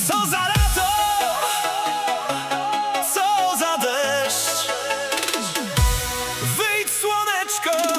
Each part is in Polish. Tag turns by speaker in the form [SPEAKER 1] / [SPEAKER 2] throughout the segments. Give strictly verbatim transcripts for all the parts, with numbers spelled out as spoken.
[SPEAKER 1] Co za lato, co za deszcz. Wyjdź, słoneczko.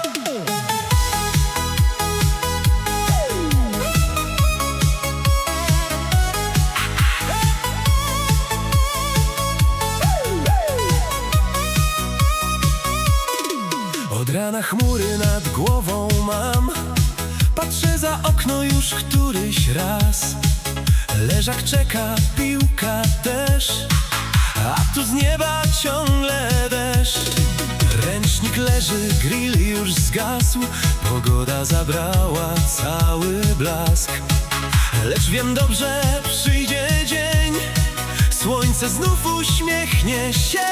[SPEAKER 1] Od rana chmury nad głową mam. Patrzę za okno już któryś raz. Leżak czeka, piłka też, a tu z nieba ciągle deszcz. Ręcznik leży, grill już zgasł. Pogoda zabrała cały blask. Lecz wiem dobrze, przyjdzie dzień. Słońce znów uśmiechnie się.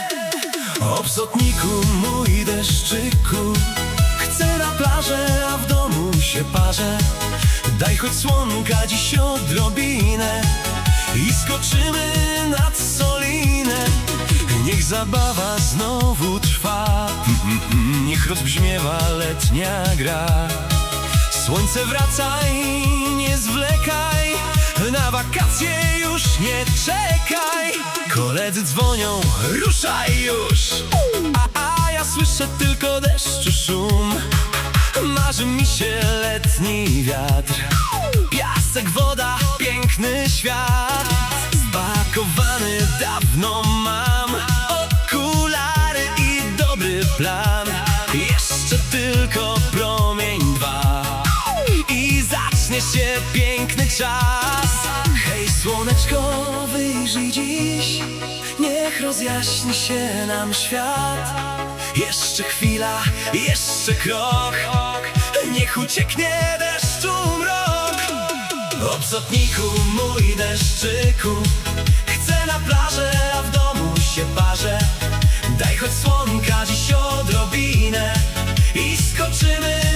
[SPEAKER 1] O psotniku, mój deszczyku, chcę na plażę, a w domu się parzę. Daj choć słonka dziś odrobinę i skoczymy nad Solinę. Niech zabawa znowu trwa, niech rozbrzmiewa letnia gra. Słońce wracaj, nie zwlekaj, na wakacje już nie czekaj. Koledzy dzwonią, ruszaj już, a, a ja słyszę tylko deszczu szum. Marzy mi się letni wiatr, piasek, woda, piękny świat. Spakowany dawno mam okulary i dobry plan. Jeszcze tylko promień dwa i zacznie się piękny czas. Hej słoneczko, wyjrzyj dziś, niech rozjaśni się nam świat. Jeszcze chwila, jeszcze krok, niech ucieknie deszczu mrok. O psotniku, mój deszczyku, chcę na plażę, a w domu się parzę. Daj choć słonka dziś odrobinę i skoczymy